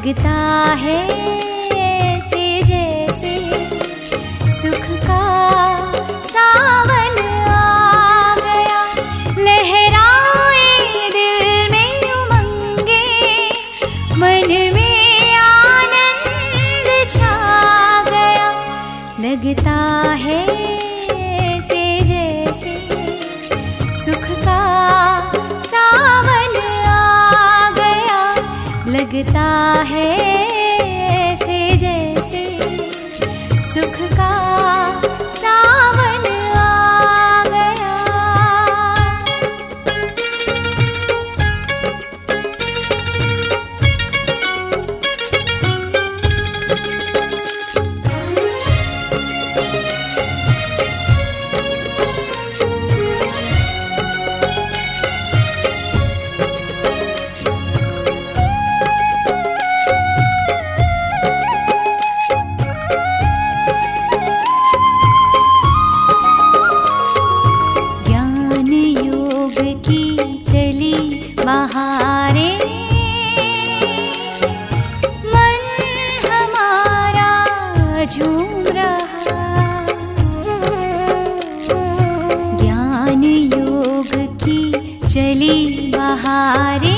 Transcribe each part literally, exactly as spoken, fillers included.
लगता है से जैसे सुख का सावन आ गया। लहराए दिल में उमंगे, मन में आनंद छा गया। लगता है से जैसे सुख का सावन आ गया। लगता है से जैसे सुख का सावन आ गया। बहारे मन हमारा झूम रहा। ज्ञान योग की चली बहारे,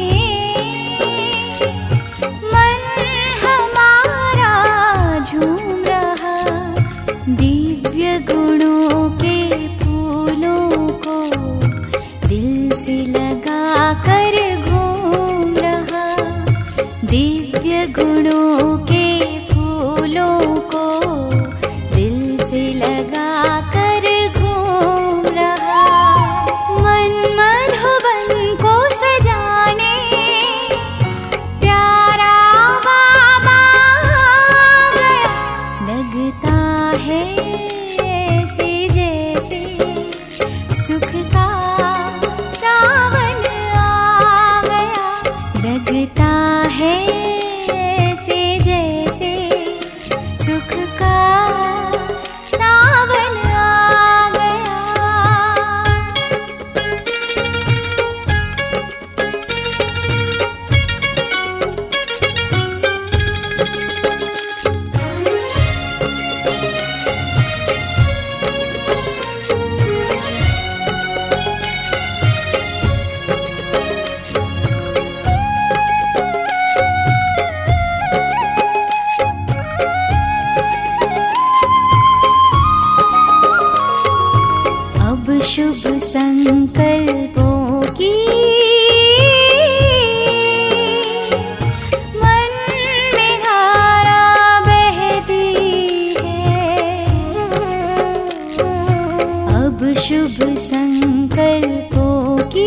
मन हमारा झूम रहा। दिव्य गुणों के फूलों को दिल से लगा कर घूम रहा। दिव्य गुणों के फूलों को दिल से लगा कर घूम रहा। मन मधुबन को सजाने प्यारा बाबा आ गया। लगता है से जैसे सुख का सावन आ गया। लगता है से जैसे सुख का सावन आ गया। शुभ संकल्पों की मन में धारा बहती है। अब शुभ संकल्पों की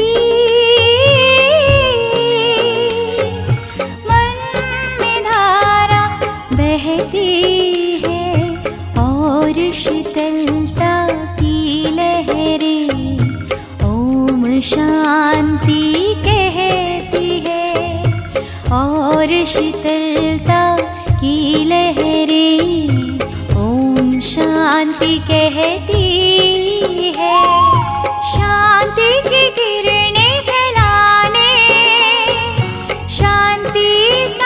मन में धारा बहती है। और शीतलता की लहरें शांति कहती है। और शीतलता की लहरें ओम शांति कहती है। शांति की किरणें फैलाने, शांति